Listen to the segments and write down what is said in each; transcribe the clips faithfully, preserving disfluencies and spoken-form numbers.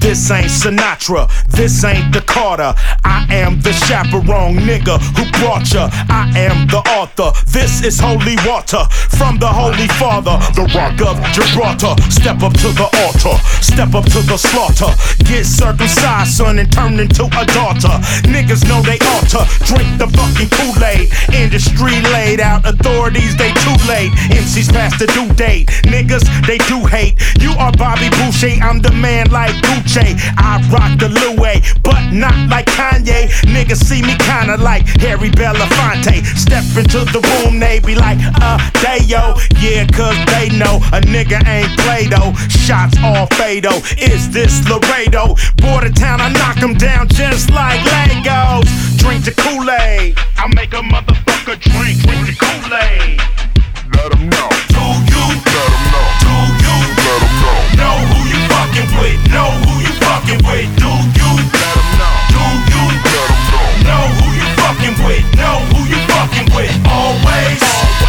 This ain't Sinatra, this ain't the Carter. I am the chaperone nigga who brought ya. I am the author, this is holy water from the Holy Father, the Rock of Gibraltar. Step up to the altar, step up to the slaughter. Get circumcised, son, and turn into a daughter. Niggas know they ought to drink the fucking Kool-Aid. Industry laid out, authorities they too late. M Cs past the due date, niggas they do hate. You are Bobby Boucher, I'm the man like Gucci. I rock the Louis, but not like Kanye. Niggas see me kinda like Harry Belafonte. Step into the room, they be like, uh, they yo. Yeah, cause they know a nigga ain't Play-Doh. Shots all Fado, is this Laredo? Border town, I knock them down just like Legos. Drink the Kool-Aid, I make a motherfucker drink. Drink the Kool-Aid. Let 'em know. Do you? Let 'em know. Do you? Let 'em know. Know who you fucking with? Know who you fucking with? Do you? Let 'em know. Do you? Let 'em know. Know who you fucking with? Know who you fucking with? Always,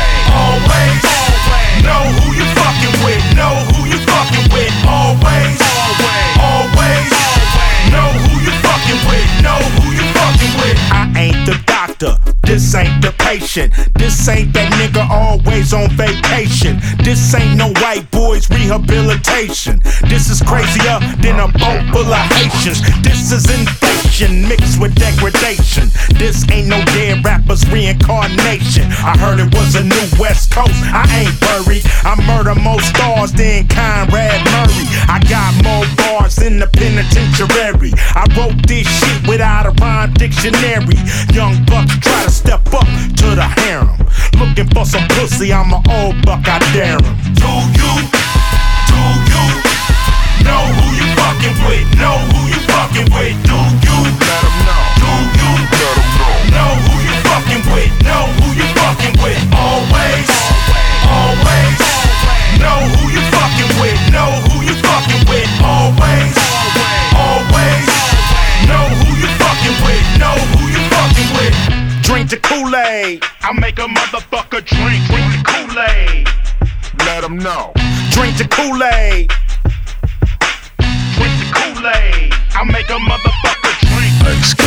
always, always. Know who you fucking with? Know who you fucking with? Always, always, always. Know who you fucking with? Know who you fucking with? I ain't the doctor. This ain't the patient. This ain't that nigga always on vacation. This ain't no white boys rehabilitation. This is crazier than a boat full of Haitians. This is inflation mixed with degradation. This ain't no dead rappers reincarnation. I heard it was a new West Coast. I ain't worried. I murder more stars than Conrad Murray. I got more bars in the penitentiary. I wrote this shit without a rhyme dictionary. Young bucks try to step up to the harem. Looking for some pussy, I'm an old buck, I dare him. Do you? Do you? Know who you fucking with? Know who you fucking with? Do you? Let 'em know. Do you? Let 'em know. Know who you fucking with? Know who you fucking with? Always, always. Know who you fucking with? Know who you fucking with? Always, always. Know who you fucking with? Know who you fucking with? Drink the Kool-Aid, I make a motherfucker drink. Drink the Kool-Aid. Let 'em know. Drink the Kool-Aid. Drink the Kool-Aid, I make a motherfucker drink.